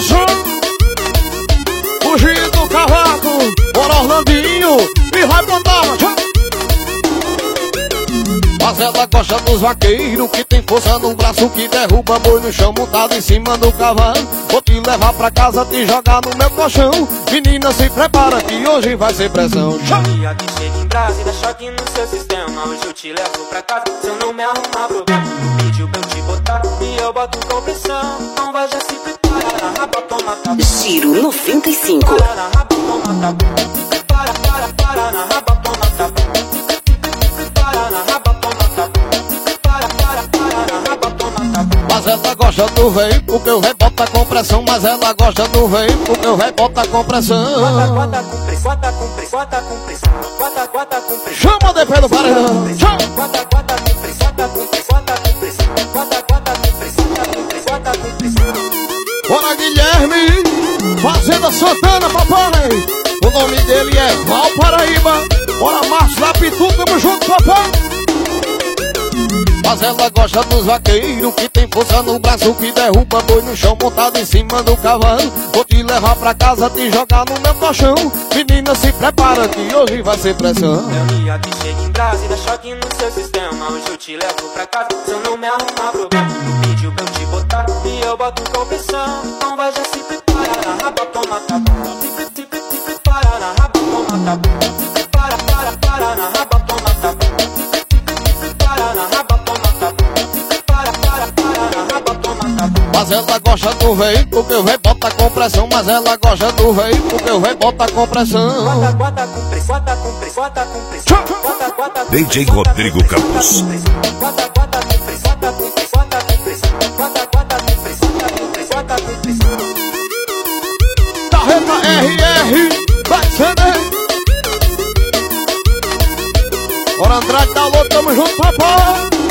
som. Fugir do cavaco, bora Orlandinho e vai mandar. Mas ela gosta dos vaqueiros que tem força no braço, que derruba boi no chão montado em cima do cavalo. Vou te levar pra casa, te jogar no meu colchão. Menina, se prepara que hoje vai ser pressão. Dia que chega em Brasília, dá choque no seu sistema. Hoje eu te levo pra casa, se eu não me arrumar problema. Pediu pra eu te botar e eu boto com pressão. Então vai, já se prepara, na raba toma tabu. Giro 95. Para na raba toma tabu. Para na raba toma tabu. Para na raba toma tabu. Para na raba toma tabu. Mas ela gosta do véi, porque o véi bota com pressão. Mas ela gosta do véi, porque o véi bota com pressão. Bota com pressão, bota com pressão, bota com pressão, bota com pressão. Chama de pé do paredão. Bota com pressão, bota com pressão, bota com pressão, bota com pressão, bota com pressão. Bora Guilherme, Fazenda Santana, papai. O nome dele é Valparaíba. Bora Márcio da Pitu, tamo junto, papai. Mas ela gosta dos vaqueiros que tem força no braço, que derruba boi no chão montado em cima do cavalo. Vou te levar pra casa, te jogar no meu colchão. Menina, se prepara que hoje vai ser pressão. Meu dia que chega em Brasília, dá choque no seu sistema. Hoje eu te levo pra casa, se eu não me arrumar problema. Pediu pra eu te botar e eu boto com pressão. Então vai, já se prepara, na raba toma tabu. Se prepara, na raba toma tabu. Para na raba toma tabu. Para na raba toma tabu. Para na raba toma tabu. Mas ela gosta do véi, porque o véi bota com pressão. Mas ela gosta do véi, porque o véi bota com pressão. Bota com pressão, bota com pressão, bota com pressão. Bota DJ Rodrigo Campos. Bota com pressão, bota com pressão, bota com pressão. Bota com pressão, bota com pressão, bota com pressão. Carreta RR, vai ceder. Bora Andrade da Lô, tamo junto, papai.